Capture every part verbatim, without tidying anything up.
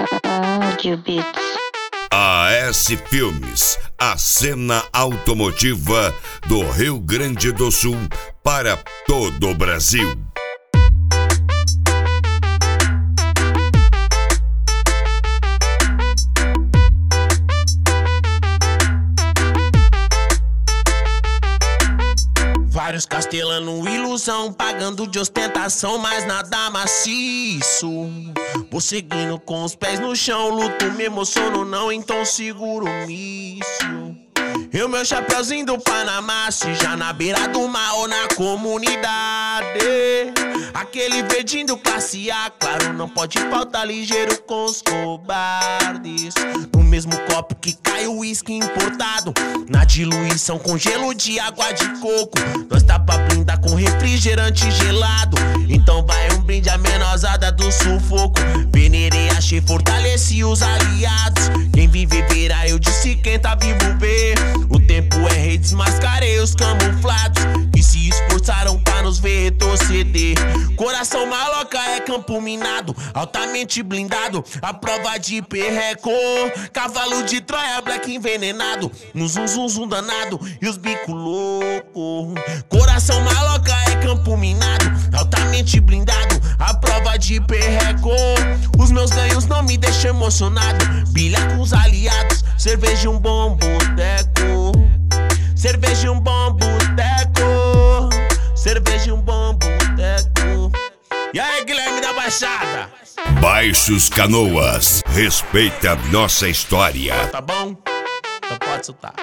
Audio Beats. A S Filmes, a cena automotiva do Rio Grande do Sul para todo o Brasil. Vários castelano, ilusão, pagando de ostentação, mas nada maciço. Vou seguindo com os pés no chão, luto, me emociono não, então seguro o míssil. Eu, meu chapeuzinho do Panamá, se já na beira do mar ou na comunidade. Aquele verdinho do classe A, claro, não pode faltar ligeiro com os cobardes. No mesmo copo que cai o uísque importado, na diluição com gelo de água de coco. Nós tá pra brindar com refrigerante gelado, então vai um brinde à menosada do sufoco. Venerei, achei, fortaleci os aliados. Quem vive verá, eu disse quem tá vivo vê. O tempo é rei, desmascarei os camuflados que se esforçaram pra nos ver retroceder. Coração maloca é campo minado, altamente blindado, a prova de perreco. Cavalo de Troia, black envenenado, no zum zum zum danado e os bico louco. Coração maloca é campo minado, altamente blindado, a prova de perreco. Os meus ganhos não me deixam emocionado, bilha com os aliados, cerveja e um bom boteco. Cerveja e um bom boteco. Cerveja e um bom boteco. E aí, Guilherme da Baixada? Baixos Canoas, respeita a nossa história. Tá bom? Então pode soltar.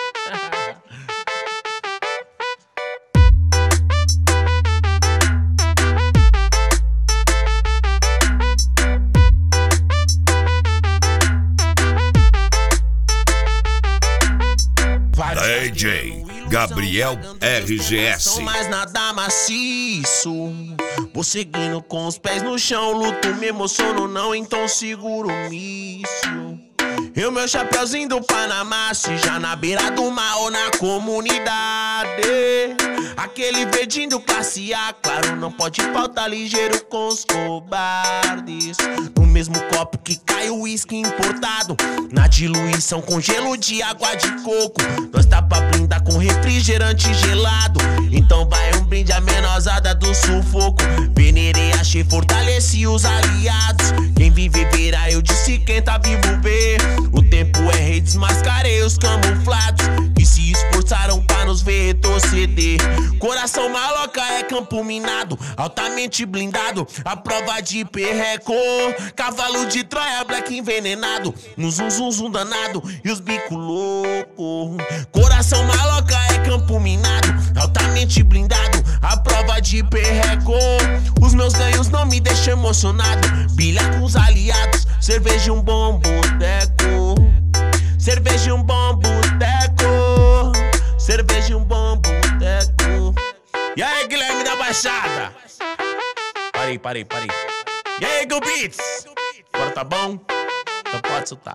D J Gabriel R G S. Mas nada maciço. Vou seguindo com os pés no chão, luto, me emociono não, então seguro o míssil. Eu, meu chapeuzinho do Panamá, se já na beira do mar ou na comunidade. Aquele verdinho do classe A, claro, não pode faltar ligeiro com os cobardes. No mesmo copo que cai o uísque importado, na diluição com gelo de água de coco. Nós tá pra brindar com refrigerante gelado, então vai um brinde à menosada do sufoco. Venerei, achei, fortaleci os aliados. Quem vive verá, eu disse quem tá vivo vê. O tempo é rei, desmascarei os camuflados que se esforçaram pra nos ver retroceder. Coração maloca é campo minado, altamente blindado, a prova de perreco. Cavalo de Troia, black envenenado, no zum zum zum danado e os bico louco. Coração maloca é campo minado, altamente blindado, a prova de perreco. Os meus ganhos não me deixam emocionado, bilha com os aliados, cerveja e um bom boteco. Cerveja e um bom boteco. Cerveja e um bom boteco. E aí, Guilherme da Baixada? Parei, parei, parei. E aí, Go Beats? Agora tá bom? Então pode soltar.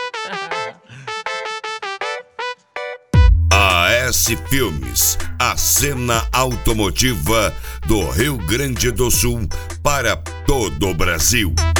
A S Filmes, a cena automotiva do Rio Grande do Sul para todo o Brasil.